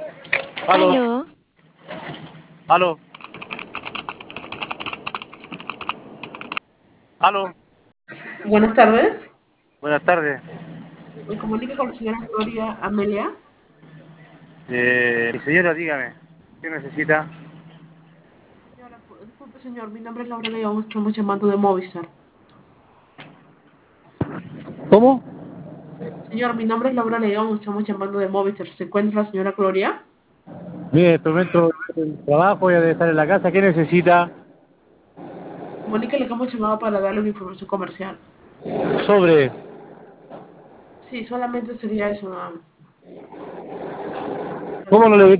Aló, Aló, aló, aló. Buenas tardes. Buenas tardes. Me comunico con la señora Gloria Amelia. Mi señora, dígame, ¿qué necesita? Señora, disculpe, señor, mi nombre es Laura León, estamos llamando de Movistar. ¿Cómo? Señor, mi nombre es Laura León, estamos llamando de Movistar. ¿Se encuentra la señora Gloria? Mire, en este momento el trabajo, ya debe estar en la casa. ¿Qué necesita? Comuníquele que hemos llamado para darle una información comercial. Sobre. Sí, solamente sería eso, nada más. ¿Cómo no Gracias. le